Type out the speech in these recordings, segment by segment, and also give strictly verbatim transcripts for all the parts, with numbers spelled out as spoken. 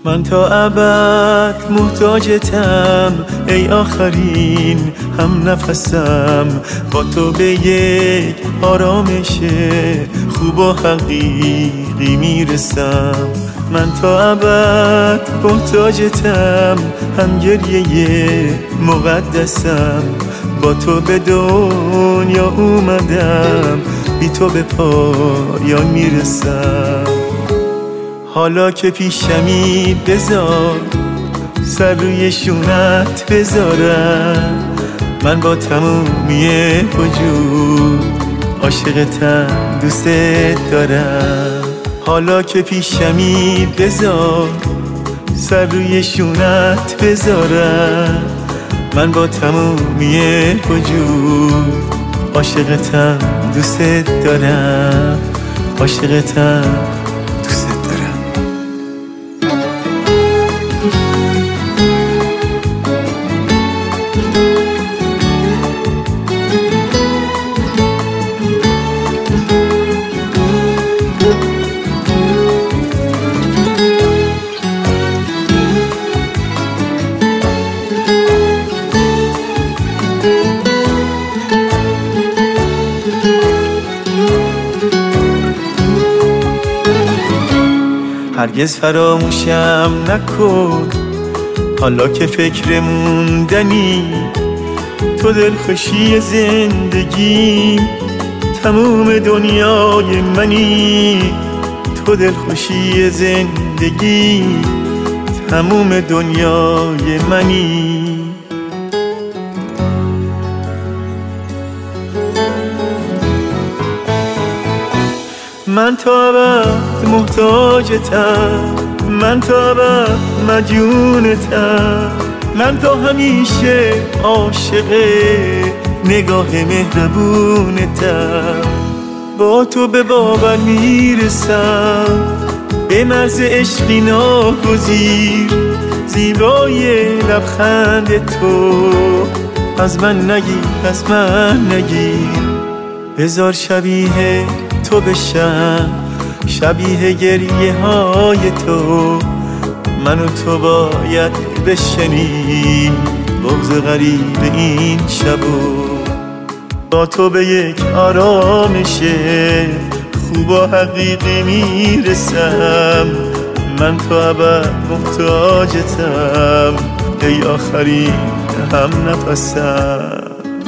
من تا ابد محتاجتم ای آخرین هم نفسم، با تو به یک آرامش خوب و حقیقی میرسم. من تا ابد محتاجتم هم گریه مقدسم، با تو به دنیا اومدم بی تو به پایان میرسم. حالا که پیشمی بذار سر روی شونت بذارم، من با تمومی وجود عاشقتم دوست دارم. حالا که پیشمی بذار سر روی شونت بذارم، من با تمومی وجود عاشقتم دوست دارم، عاشقتم دوست دارم. هرگز فراموشم نکن حالا که فکر موندنی، تو دلخوشی زندگی تموم دنیای منی. تو دلخوشی زندگی تموم دنیای منی. من تا ابد محتاجتم، من تا ابد مدیونتم، من تا همیشه عاشق نگاه مهربونتم. با تو به باور میرسم، به مرز عشقی ناگزیر، زیبای لبخند تو از من نگیر، از من نگیر. بذار شبیه تو بشم، شبیه گریه های تو، من و تو باید بشنیم بغض غریب این شبو. با تو به یک آرامش خوب و حقیقی میرسم، من تا ابد محتاجتم ای آخرین هم نفسم.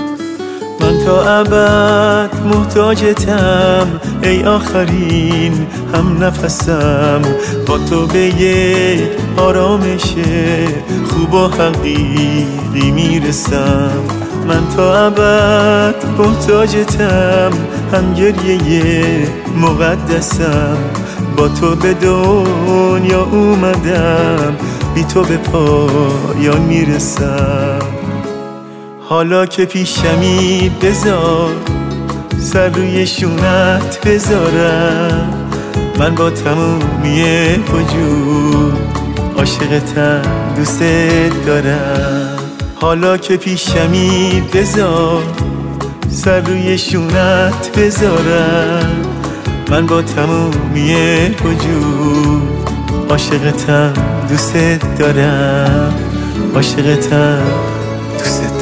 من تا ابد محتاجتم ای آخرین هم نفسم، با تو به یک آرامش خوب و حقیقی میرسم. من تا ابد محتاجتم هم گریه مقدسم، با تو به دنیا اومدم بی تو به پایان میرسم. حالا که پیشمی بذار سر روی شونت بذارم، من با تمومی وجود عاشقتم دوست دارم. حالا که پیشمی بذار سر روی شونت بذارم، من با تمومی وجود عاشقتم دوست دارم، عاشقتم دوست دارم.